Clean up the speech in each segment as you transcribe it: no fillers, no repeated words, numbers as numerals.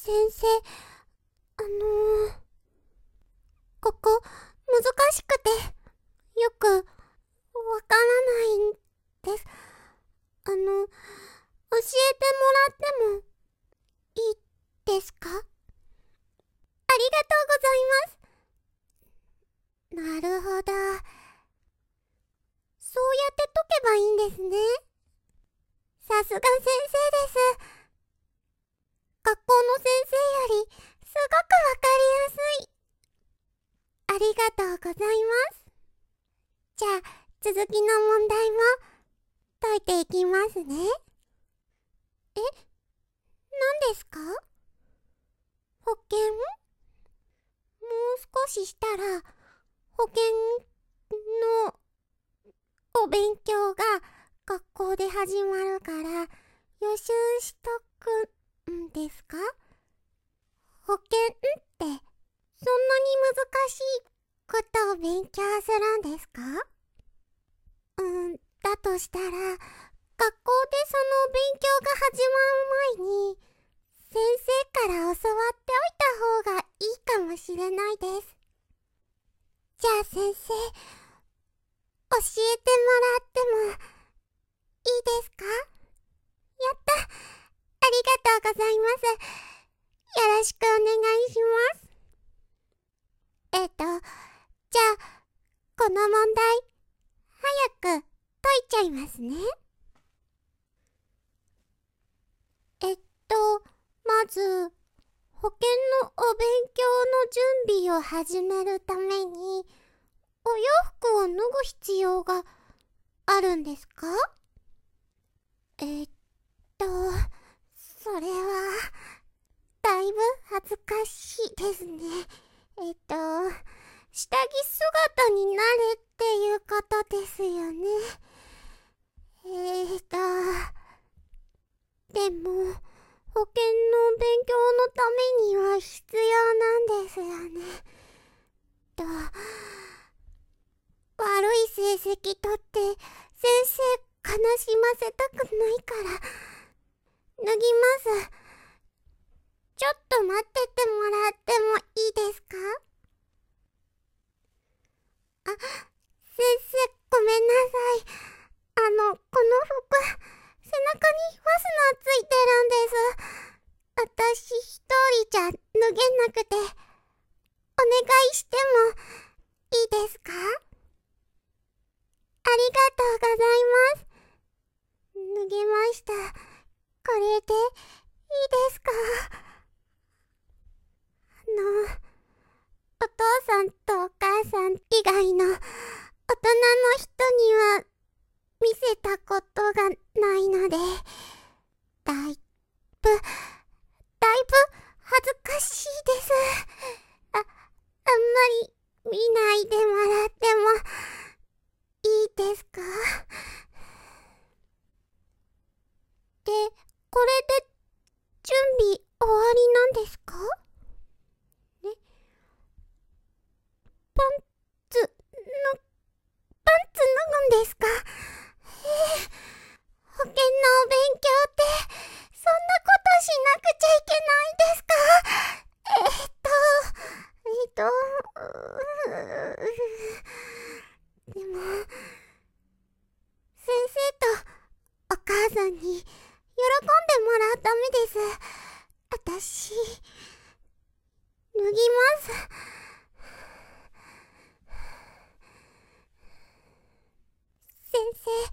先生、ここ、難しくて、よく、わからないんです。教えてもらっても、いいですか？ありがとうございます。なるほど。そうやって解けばいいんですね。さすが先生です。学校の先生より、すごくわかりやすい。ありがとうございます。じゃあ、続きの問題も解いていきますね。え、何ですか？保険？もう少ししたら、保険のお勉強が学校で始まるから、予習しとくんですか？保険って、そんなに難しいことを勉強するんですか？だとしたら、学校でその勉強が始まる前に、先生から教わっておいた方がいいかもしれないです。じゃあ先生、教えてもらってもいいですか？やった！ありがとうございます。よろしくお願いします。じゃあ、この問題、早く解いちゃいますね。まず、保険のお勉強の準備を始めるために、お洋服を脱ぐ必要があるんですか？それは、だいぶ恥ずかしいですね。下着姿になれっていうことですよね。でも、保険の勉強のためには必要なんですよね。悪い成績取って先生悲しませたくないから脱ぎます。ちょっと待っててもらってもいいですか？先生ごめんなさい。この服、背中にファスナーついてるんです。私一人じゃ脱げなくて、お願いしてもいいですか？ありがとうございます。脱げました。これでいいですか？お父さんとお母さん以外の大人の人には見せたことがないので、だいぶ恥ずかしいです。あんまり見ないでもらってもいいですか？で、これで準備終わりなんですか？ね、パンツ脱ぐんですか？保険のお勉強ってそんなことしなくちゃいけないんですか？でも、先生とお母さんに喜んでもらうためです。私、脱ぎます。先生、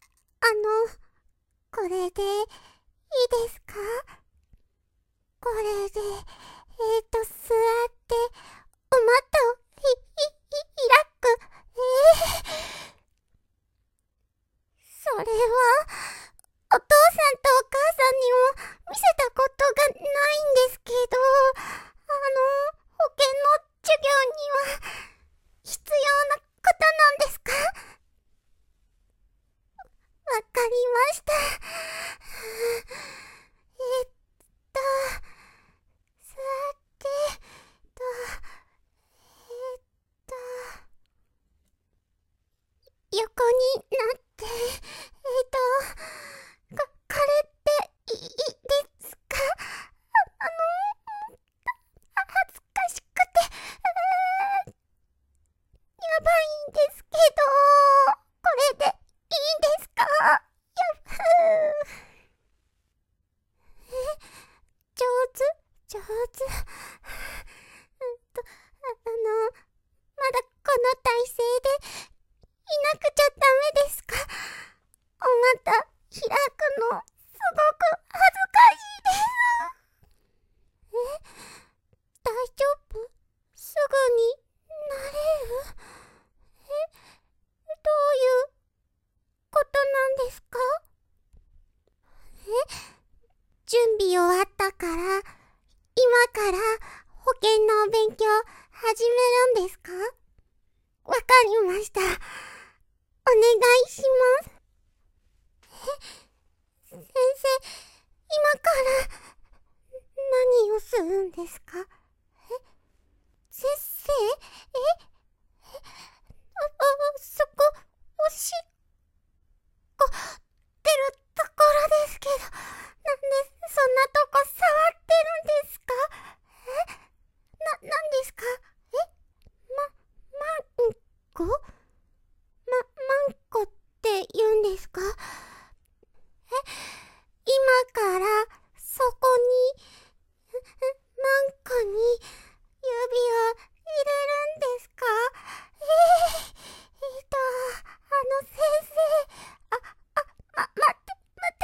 これでいいですか？これで、座って、お股を開く。それは、お父さんとお母さんにも見せたことがないんですけど、保険の授業には必要なことなんですか？わかりました。 わったから、今から保険のお勉強始めるんですか？わかりました。お願いします。先生、今から何をするんですか？先生？そこ、おしっこ出るところですけど、なんでそんなとこ触ってるんですか？なんですか？マンコ？マンコって言うんですか？今からそこに、マンコに指を入れるんですか？先生、待って、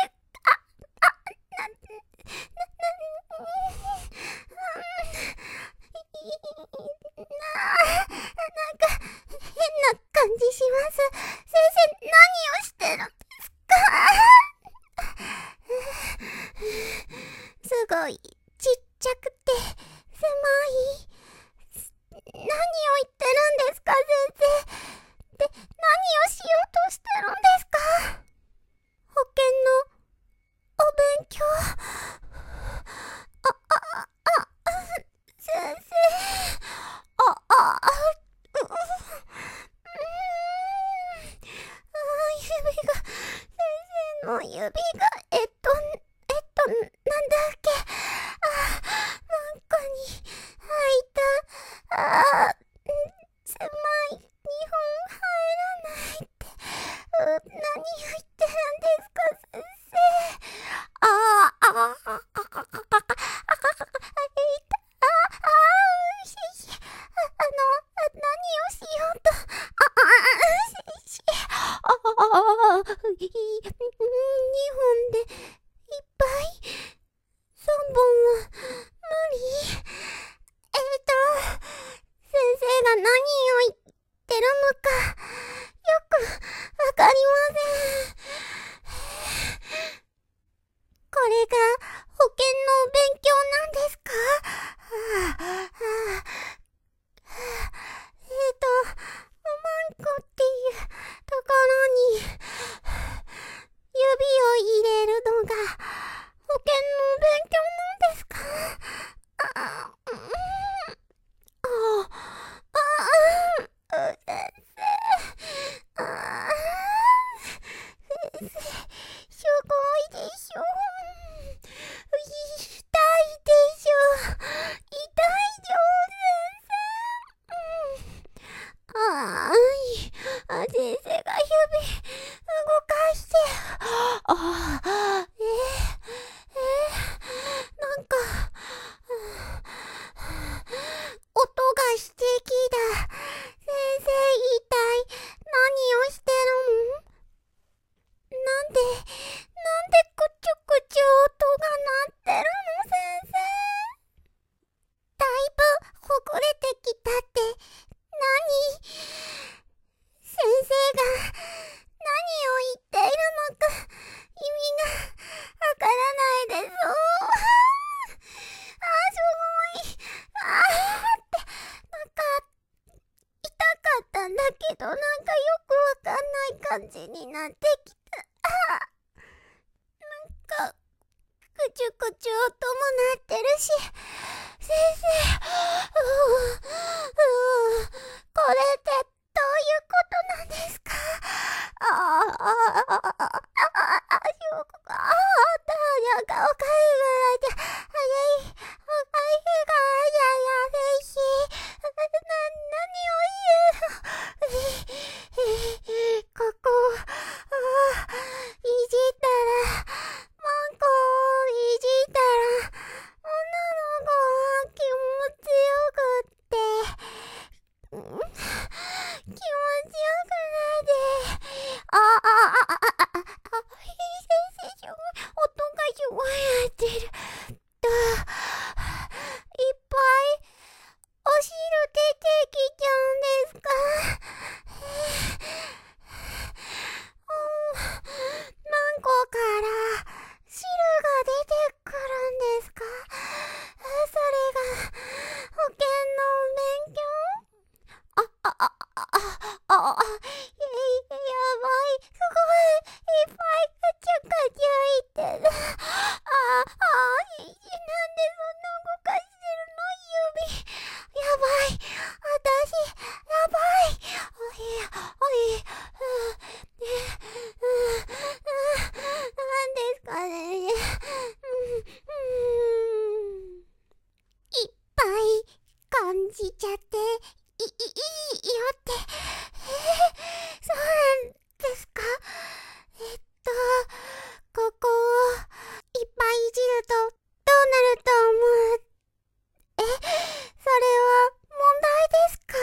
なんか変な感じします。先生、何をしてるんですか？すごいちっちゃくて狭い。何を言ってるんですか、先生。で、何をしようとしてるんですか？保険のお勉強。先生。指が、先生の指が、なんだっけ。なんかに入った。狭い。日本入らないって。何を言ってるんですか、先生。何をしようと。2本でいっぱい。3本は無理。先生が何を言ってるのかよくわかりません。これが保険の勉強なんですか？マンコっていうところに指を入れるのが保険の勉強なんですか？先生、すごいでしょ。痛いでしょ。痛いよ、先生が指動かして。なんか、音がしてきた。先生、痛い。何をしてるの？なんでくちゅくちゅ音が鳴ってるの、先生。だいぶほぐれてきたって何？先生が何を言っているのか意味がわからないです。すごい。ってなんか痛かったんだけど、なんかよくわかんない感じになってきた。なんかくちゅくちゅ音も鳴ってるし、先生、これってどういうことなんですか？なんかおかゆぐらいで、おかゆがやべえし、何を言うの？ここ、いじったら、マンコをいじったら、女の子は気持ちよくって、気持ちよくないで、先生、音がすごい鳴ってる。 じちゃって、いいよって。そうなんですか？ここをいっぱいいじるとどうなると思う？それは問題ですか？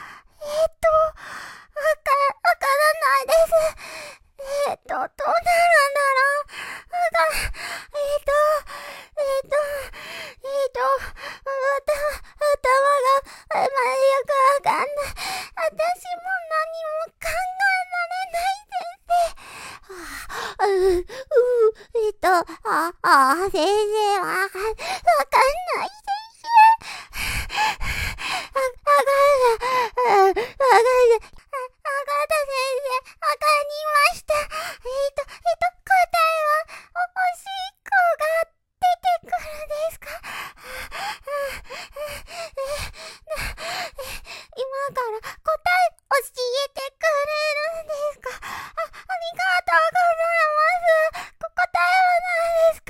わからないです。どうなるんだろう。頭が、よくわかんない。私も何も考えられない先生。先生わかんない先生。わかんない。わかった先生。わかりました。答えは、おしっこが出てくるですか？今から答え教えてくれるんですか？ありがとうございます。答えは何ですか？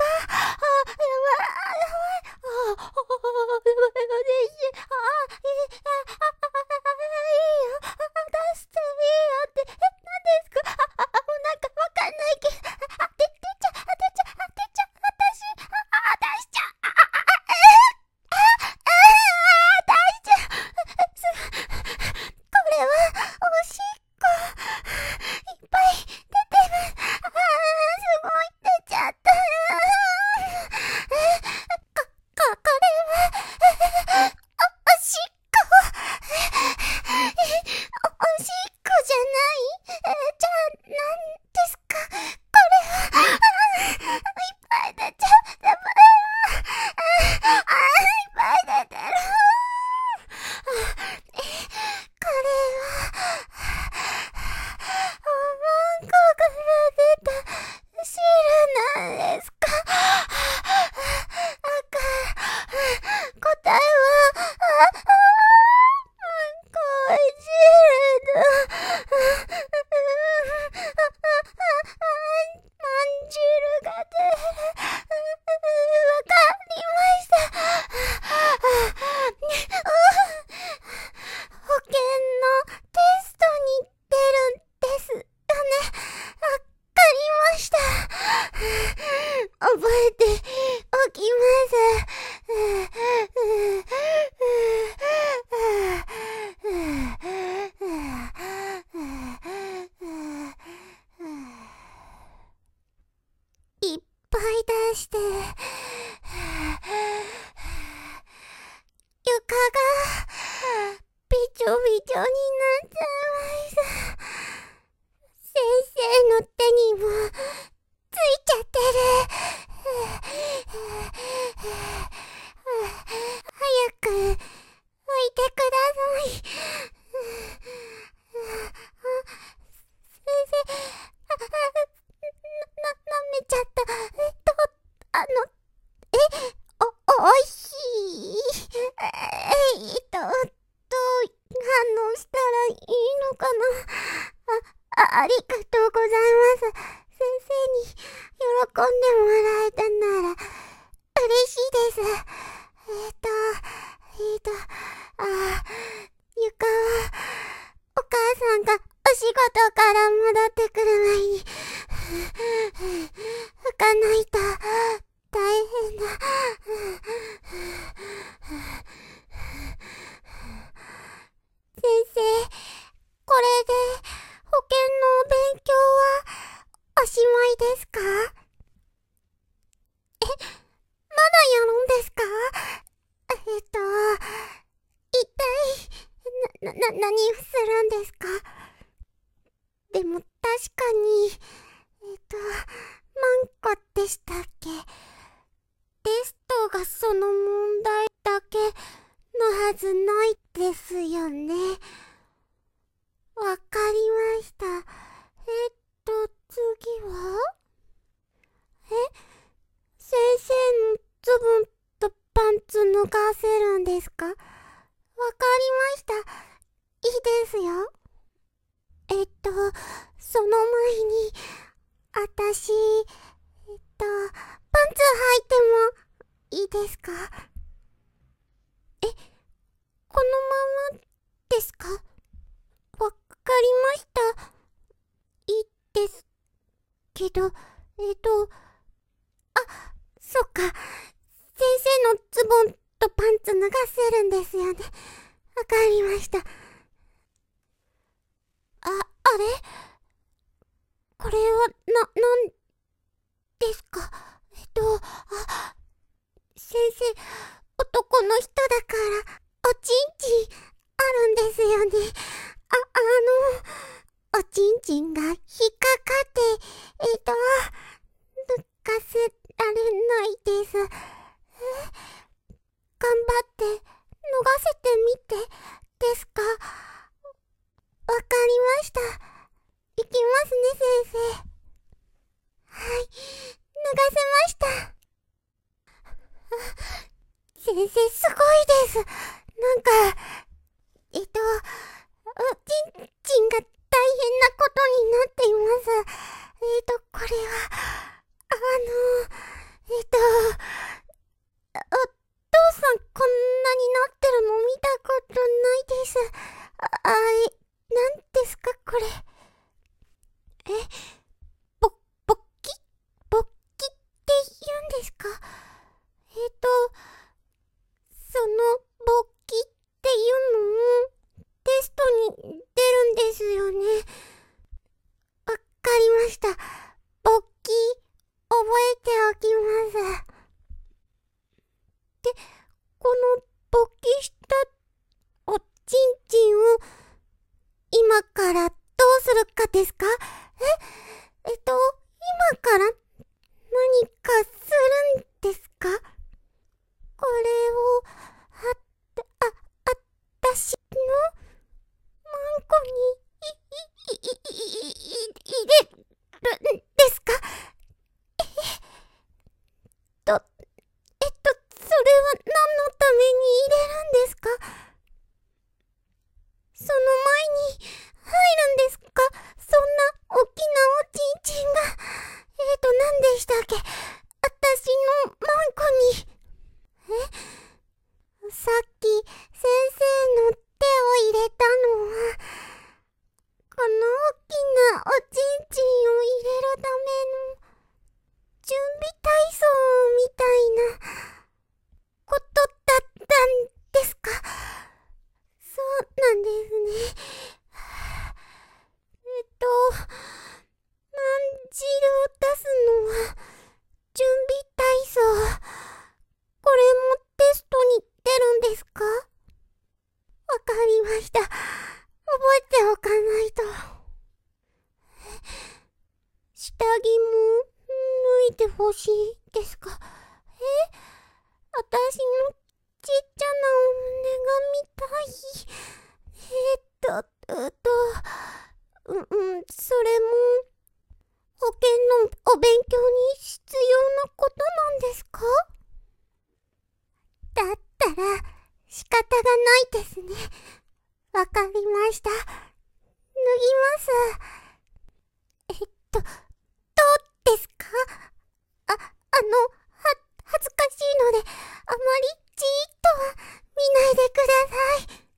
出していいよって、何ですか？なんかわかんないけど、出ちゃ、私、出しちゃ、出しちゃ、これは、おしっこ、いっぱい出てる。すごい出ちゃった。これは、おしっこ。おしっこじゃない？じゃあ、何ですか？これは、いっぱい出ちゃった。いっぱい出てる。これは、おまんこから出た汁なんですか？答えは、こい汁まんじるが出る。わかりました。保険のテストに出るんですよね。わかりました。覚えておきます。いっぱい出して、床がびちょびちょになっちゃいました。先生の手にもついちゃってる。早く置いてください。先生、舐めちゃった。おいしい。どう反応したらいいのかな？ありがとうございます。先生に喜んでもらえたなら嬉しいです。床はお母さんがお仕事から戻ってくる前に拭かないと大変だ。先生、これで保険の勉強はおしまいですか？まだやるんですか？一体、何するんですか？でも確かに、マンコでしたっけ？テストがその問題だけのはずないですよね。わかりました。次は？先生のズボンとパンツ脱がせるんですか？わかりました。いいですよ。その前に、あたし、パンツ履いてもいいですか？ このままですか？わかりました。いいですけど、そっか。先生のズボンとパンツ脱がせるんですよね。わかりました。あれこれは、なんですか？先生、男の人だから、おちんちんあるんですよね。おちんちんが引っかかって、抜かせられないです。頑張って脱がせてみてですか？わかりました。いきますね、先生。はい、脱がせました。先生、すごいです。なんか、おちんちんが大変なことになっています。これは、お父さんこんなになってるの見たことないです。なんですかこれ。ぼ、勃起勃起って言うんですか？その勃起っていうのもテストに出るんですよね。わかりました。勃起覚えておきます。で、この勃起したおちんちんを今からどうするかですか？今から何かするんですか？これを、あたしのマンコに入れるんですか？それは何のために入れるんですか？その前に入るんですか？そんな大きなおちんちんが。何でしたっけ？あたしのマンコに。さっき先生の手を入れたのは、この大きなおちんちんを入れるための準備体操みたいなことだったんですか？そうなんですね。汁を出すのは準備体操。これもテストに出るんですか？わかりました。覚えておかないと。下着も脱いでほしいですか？私のちっちゃなお胸が見たい。それも保険のお勉強に必要なことなんですか？だったら仕方がないですね。わかりました。脱ぎます。どうですか？恥ずかしいので、あまりじーっとは見ないでください。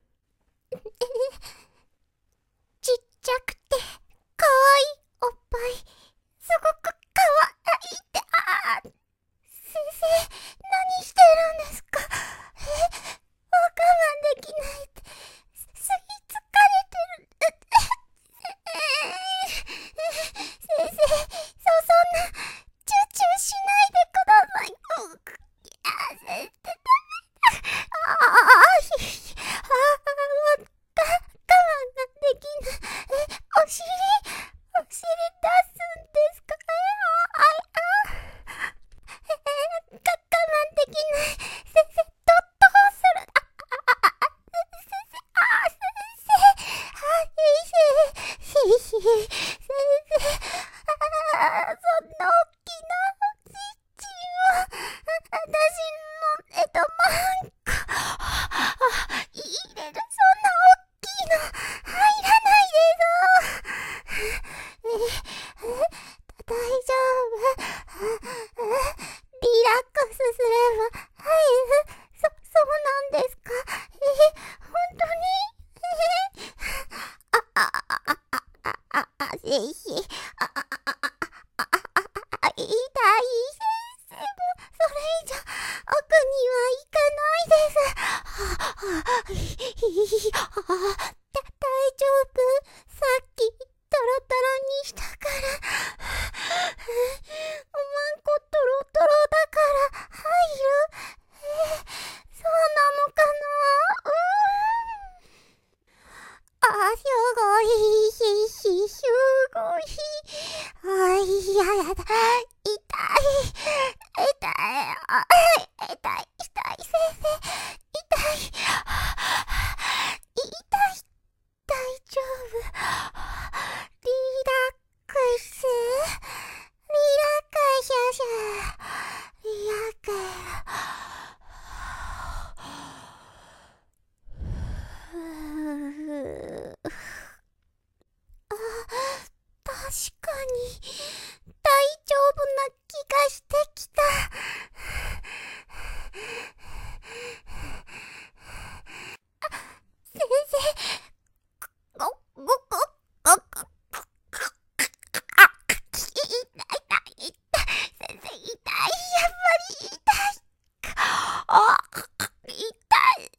ちっちゃくて、かわいいおっぱい、すごくかわいいって、先生、何してるんですか？我慢できないって、吸い付かれてる。先生、そんな、チューチューしないでください。先生、我慢ができない。お尻出すんですか？我慢できない。先生、どうする？先生、先生、そんな大きなおちんちんを、私の、マンコ、入れる、そんな大きいの、入らないで大丈夫。リラックスすれば、そうなんですか？ 丈夫。さっき、トロトロにしたから。おまんこトロトロだから入る？そうなのかな？すごい、すごい。やだ。痛い、先生。痛い。大丈夫。リラックス。リラック確かに大丈夫な気がしてきた。先生、先生痛い、やっぱり痛い。痛い。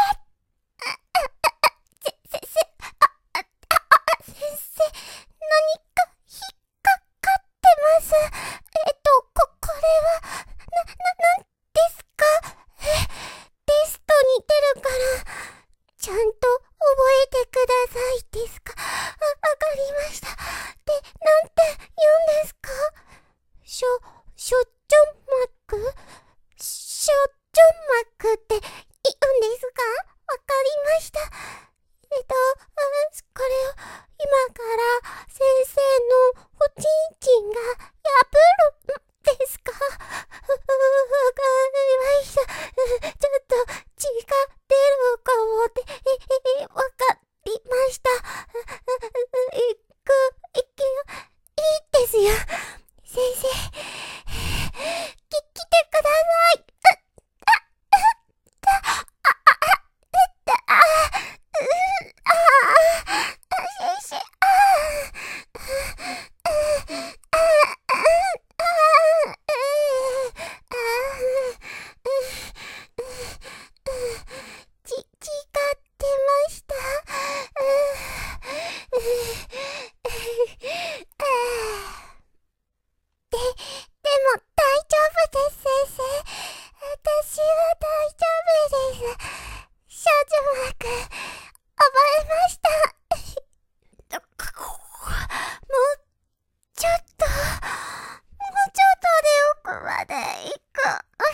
先生、何か引っかかってます。これは、なんですか？テストに出るから、ちゃんと覚えてくださいですか？わかりました。で、なんて言うんですか？しょっちょまくって言うんですか？わかりました。これを今から先生のおちんちんが破るんですか？わかりました。ちょっと血が出るかもって、わかりました。いくよ。いいですよ。先生、来てください。先生、違ってました。でも大丈夫です、先生。私は大丈夫です。少女マーク、覚えました。もうちょっとで奥まで行く。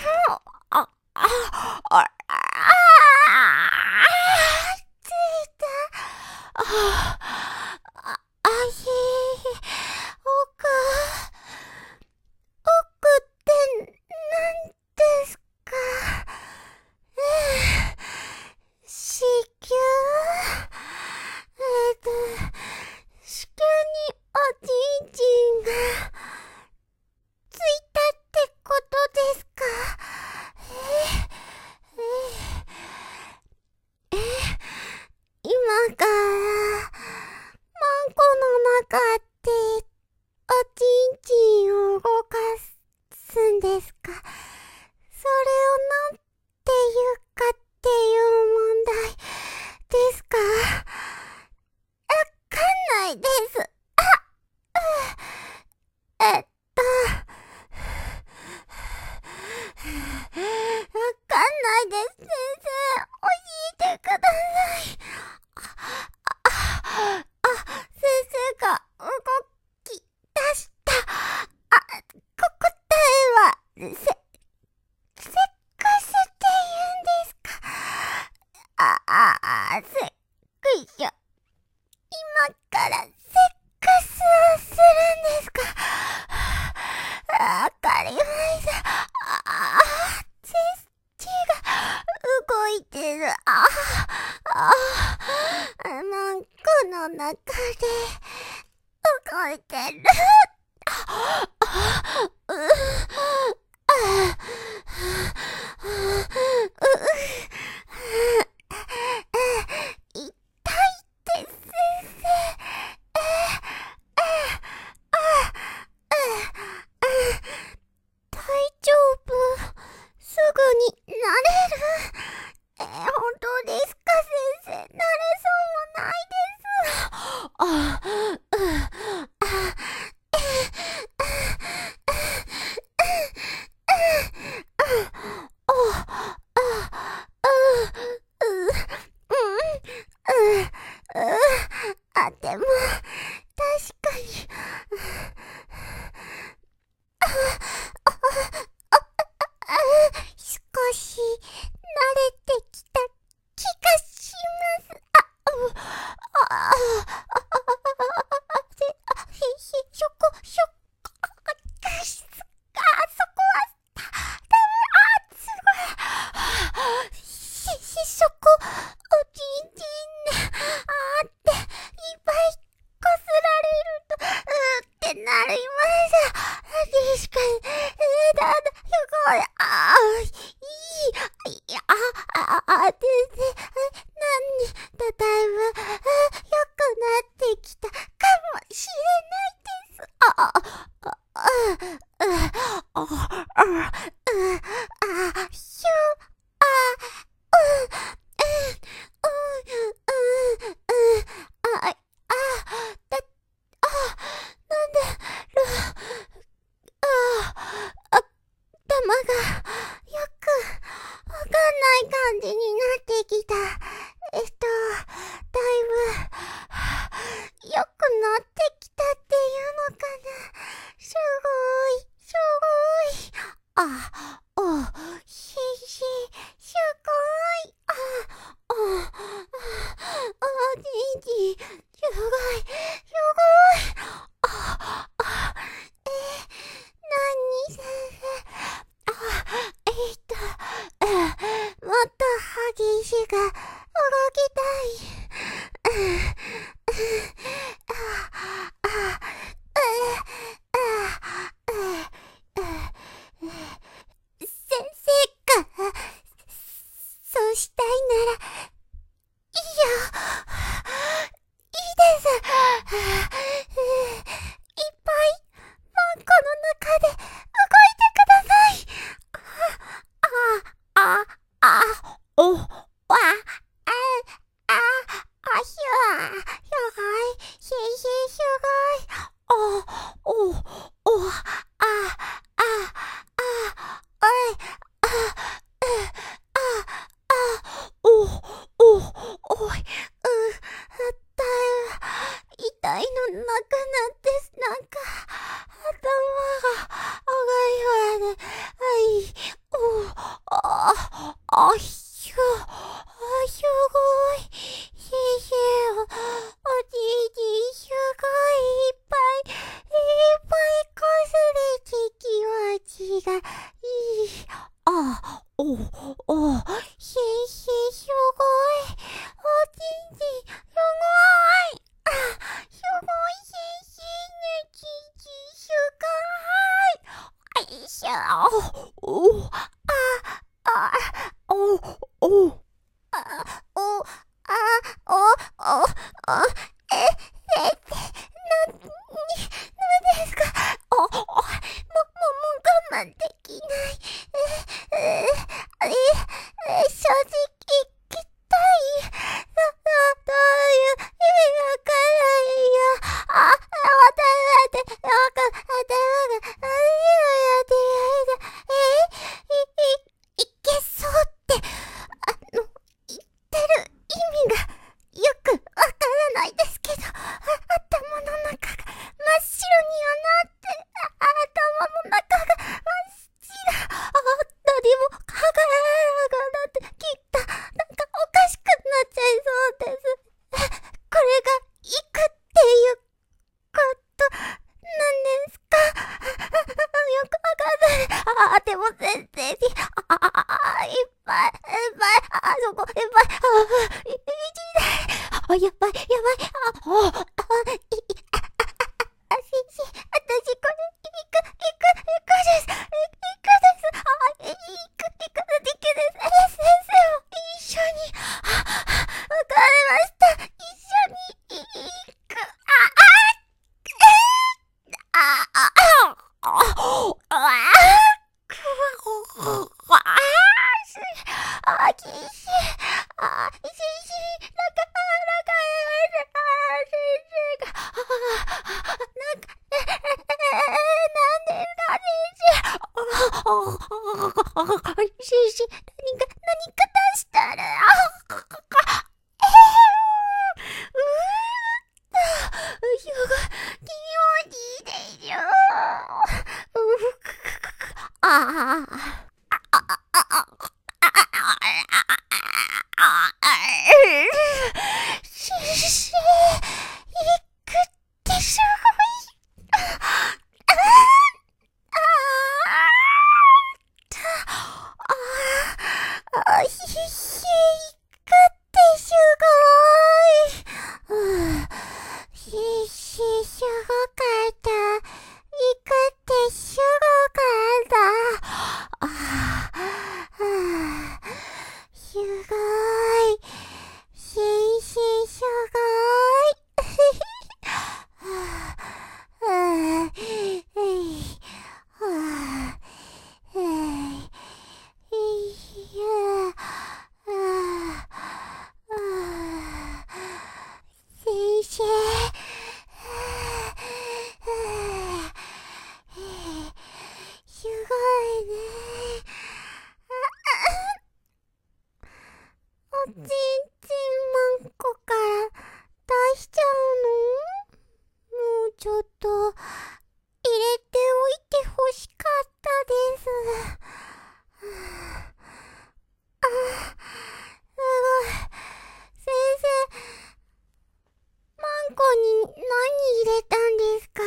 着いた。奥って何ですか？子宮？子宮におちんちんがついたってことですか？今からマンコの中っておちんちんを動かすんですか？それをなんていうかっていう問題ですか？わかんないです。わかんないです、先生。教えてください。先生が動き出した。答えは、セックスって言うんですか？セックス。今からセックスをするんですか？わかりました。血が動いてる。マンコの中で動いてる。痛いです、先生。大丈夫？すぐになれる？本当ですか？ 先生、だいぶ、良くなってきたかもしれないです。ひゅ、なんで、頭が、よく、わかんない感じになってきた。だいぶ、良くなってきたっていうのかな。すごい。し、すごい。じいじ、すごい。何先生。もっと激しく動きたい。先生が、そうしたいなら、いいよ。いいです。いっぱい、マンコの中で動いてください。お、わ、すごい、すごい。痛いのなくなって、なんか、頭が、赤いわね。すごい。先生、おじいじ、すごい、いっぱいこすれて気持ちがいい。先生、すごい。おじいじ、すごい。すごい先生ね、じいじ、すごい。先生、なんですか？もう我慢できない。正直聞きたい。どういう意味わからんよ。いけそうって、言ってる意味がよくわからないですけど、頭の中が真っ白にはなって、頭の中が真っ白。何も輝かなくなってきた。なんかおかしくなっちゃいそうです。これが行くっていうことなんですか？よくわかんない。でも先生に、いっぱい、そこ、いっぱい、やばい。先生、私これ、行くです。できるです。先生も一緒に、わかりました。一緒に行く。何か出したら、すごい気持ちいいでしょ。先生、行くってすごい。ひくってすごい。すごかった。行くってすごかった。すごい。 全然マンコから出しちゃうの？もうちょっと入れておいてほしかったです。あ、すごい。先生、マンコに何入れたんですか？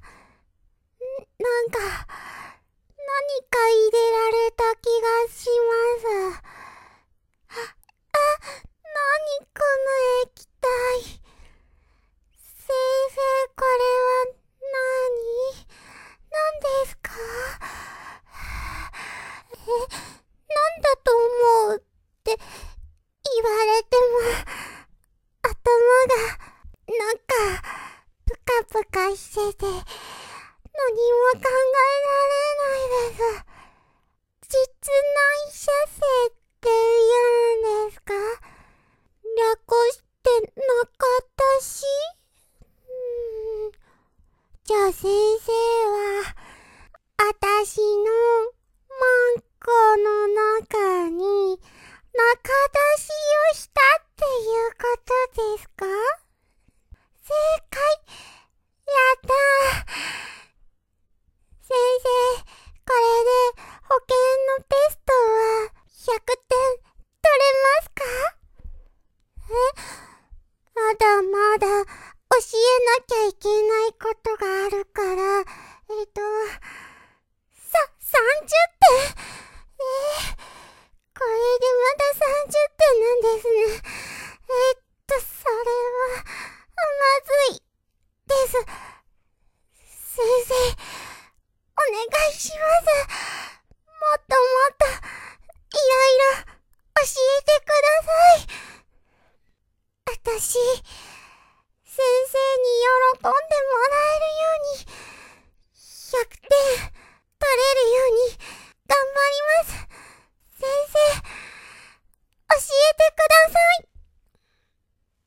なんか、何か入れられた気がします。何この液体。先生、これは何ですか？なんだと思うって言われても、頭がなんかプカプカしてて、何も考えられないです。実内射精って言うんですか？略してなかったし。じゃあ先生は、あたしのマンコの中に中出しをしたっていうことですか？正解。やったー。先生、これで保健のテストは100点取れますか？まだまだ教えなきゃいけないことがあるから、30点。これでまだ30点なんですね。それは、まずいです。先生、お願いします。もっともっと、いろいろ教えてください。私、先生に喜んでもらえるように、